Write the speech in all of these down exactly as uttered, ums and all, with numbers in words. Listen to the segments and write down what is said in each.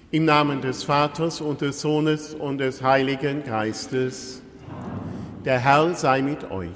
Im Namen des Vaters und des Sohnes und des Heiligen Geistes. Der Herr sei mit euch.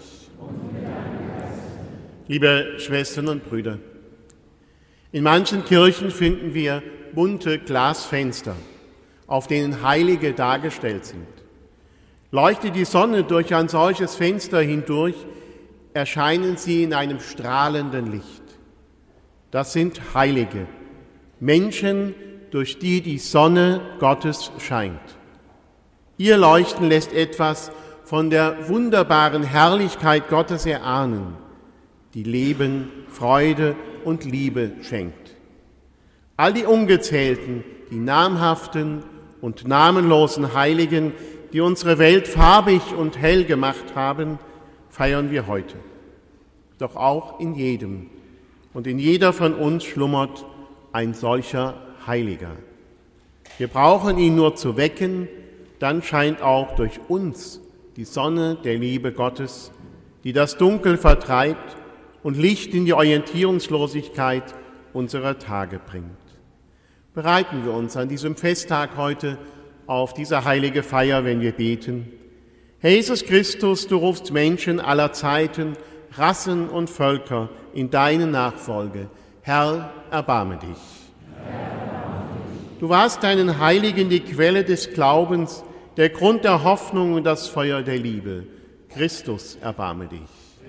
Liebe Schwestern und Brüder, in manchen Kirchen finden wir bunte Glasfenster, auf denen Heilige dargestellt sind. Leuchtet die Sonne durch ein solches Fenster hindurch, erscheinen sie in einem strahlenden Licht. Das sind Heilige, Menschen, durch die die Sonne Gottes scheint. Ihr Leuchten lässt etwas von der wunderbaren Herrlichkeit Gottes erahnen, die Leben, Freude und Liebe schenkt. All die ungezählten, die namhaften und namenlosen Heiligen, die unsere Welt farbig und hell gemacht haben, feiern wir heute. Doch auch in jedem und in jeder von uns schlummert ein solcher Heiliger. Wir brauchen ihn nur zu wecken, dann scheint auch durch uns die Sonne der Liebe Gottes, die das Dunkel vertreibt und Licht in die Orientierungslosigkeit unserer Tage bringt. Bereiten wir uns an diesem Festtag heute auf diese heilige Feier, wenn wir beten. Herr Jesus Christus, du rufst Menschen aller Zeiten, Rassen und Völker in deine Nachfolge. Herr, erbarme dich. Du warst deinen Heiligen die Quelle des Glaubens, der Grund der Hoffnung und das Feuer der Liebe. Christus, erbarme dich.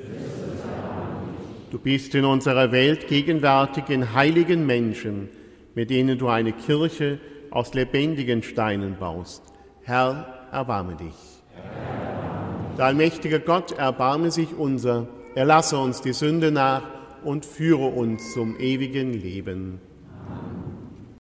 Du bist in unserer Welt gegenwärtig in heiligen Menschen, mit denen du eine Kirche aus lebendigen Steinen baust. Herr, erbarme dich. Der allmächtige Gott, erbarme sich unser, erlasse uns die Sünde nach und führe uns zum ewigen Leben.